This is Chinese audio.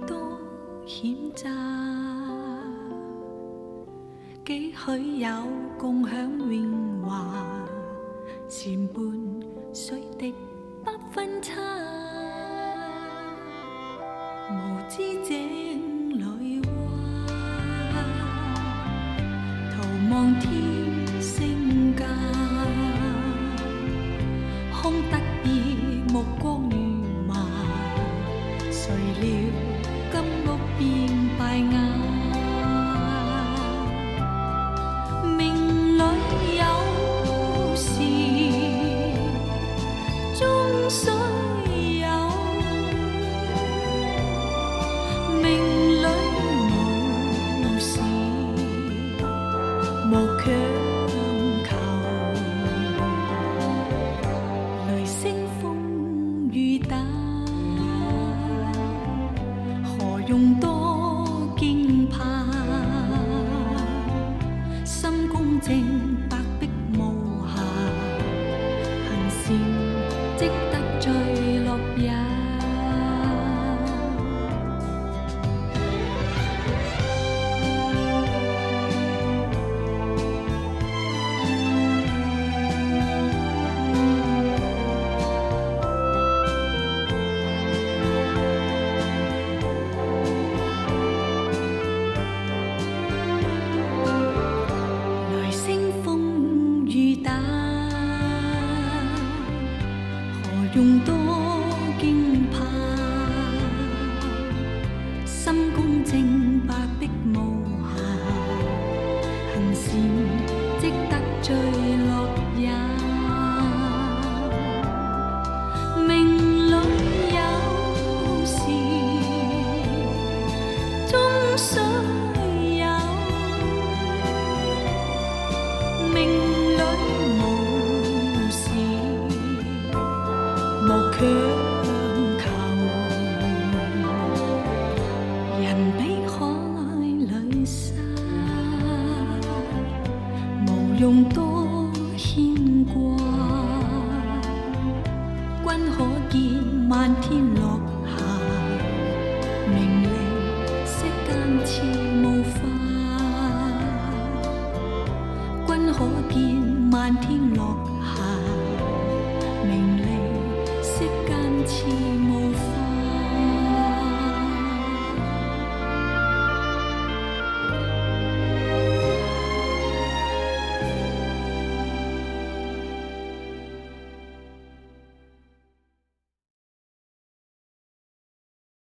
多险诈，几许有共享荣华，前半水滴不分差，无知井里蛙，徒望天星价，空得意目光如麻，谁料金屋变败瓦。命里有时终须有，命里无时无强求。雷声风雨打，何用多惊怕？心公正，白璧无瑕，行善积得最乐也。雷声风雨打，何用多惊怕？心公正，白璧无瑕，行善积得最乐也。命里有时终须